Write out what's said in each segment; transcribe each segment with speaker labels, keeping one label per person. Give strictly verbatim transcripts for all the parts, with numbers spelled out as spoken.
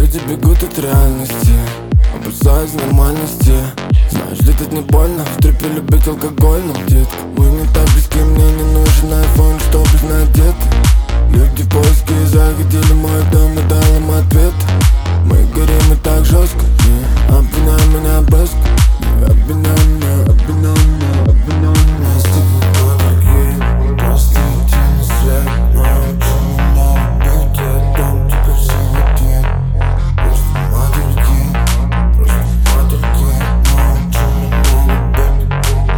Speaker 1: люди бегут от реальности, опасаясь нормальности. Знаешь, летать не больно, в трипе любить алкоголь. Но, детка, вы не так близки, мне не нужен айфон, чтобы знать где ты. Люди в поиске заходили в мой дом и дал им ответ. Мы горим и так жестко, не обвиняй меня близко. Не обвиняй меня, обвиняй меня, обвиняй меня. С тобой дорогие, просто иди на свет. Научи меня любить, я дам тебе все ответ. Просто мотыльки, просто мотыльки. Научи меня любить.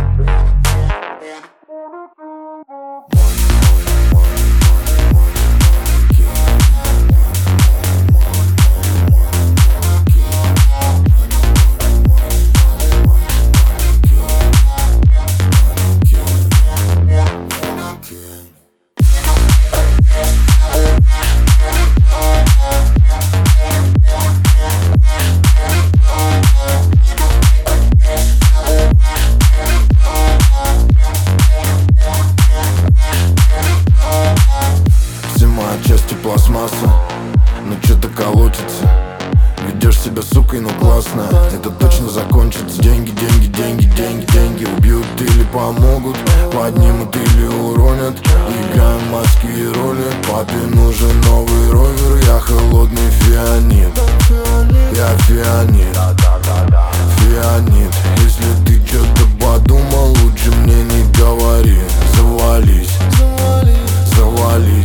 Speaker 1: Части пластмасса, но что-то колотится. Ведешь себя сукой, но классно. Это точно закончится. Деньги, деньги, деньги, деньги, деньги убьют или помогут, поднимут или уронят. Играем маски и роли. Папе нужен новый ровер. Я холодный фианит. Я фианит. Фианит. Если ты что-то подумал, лучше мне не говори. Завались, завались.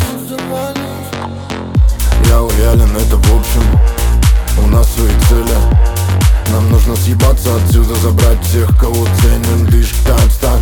Speaker 1: Я лоялен, это в общем. У нас свои цели. Нам нужно съебаться отсюда, забрать всех, кого ценим. Лишь танц, танц.